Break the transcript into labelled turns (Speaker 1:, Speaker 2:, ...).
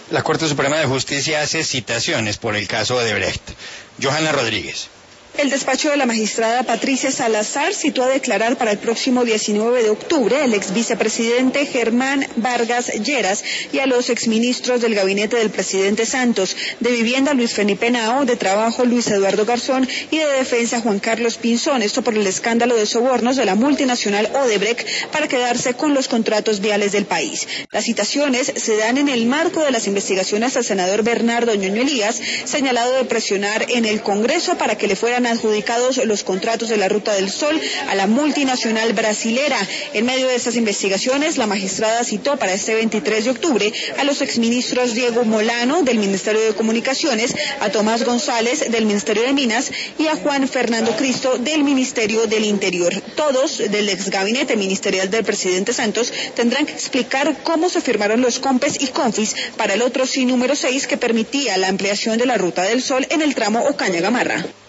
Speaker 1: La Corte Suprema de Justicia hace citaciones por el caso Odebrecht. Johanna Rodríguez.
Speaker 2: El despacho de la magistrada Patricia Salazar citó a declarar para el próximo 19 de octubre al ex vicepresidente Germán Vargas Lleras y a los exministros del gabinete del presidente Santos, de Vivienda Luis Felipe Henao, de Trabajo Luis Eduardo Garzón y de Defensa Juan Carlos Pinzón, esto por el escándalo de sobornos de la multinacional Odebrecht para quedarse con los contratos viales del país. Las citaciones se dan en el marco de las investigaciones al senador Bernardo Ñoño Elías, señalado de presionar en el Congreso para que le fueran adjudicados los contratos de la Ruta del Sol a la multinacional brasilera. En medio de estas investigaciones, la magistrada citó para este 23 de octubre a los exministros Diego Molano, del Ministerio de Comunicaciones, a Tomás González, del Ministerio de Minas, y a Juan Fernando Cristo, del Ministerio del Interior. Todos, del ex gabinete ministerial del presidente Santos, tendrán que explicar cómo se firmaron los COMPES y CONFIS para el otro sí número 6 que permitía la ampliación de la Ruta del Sol en el tramo Ocaña-Gamarra.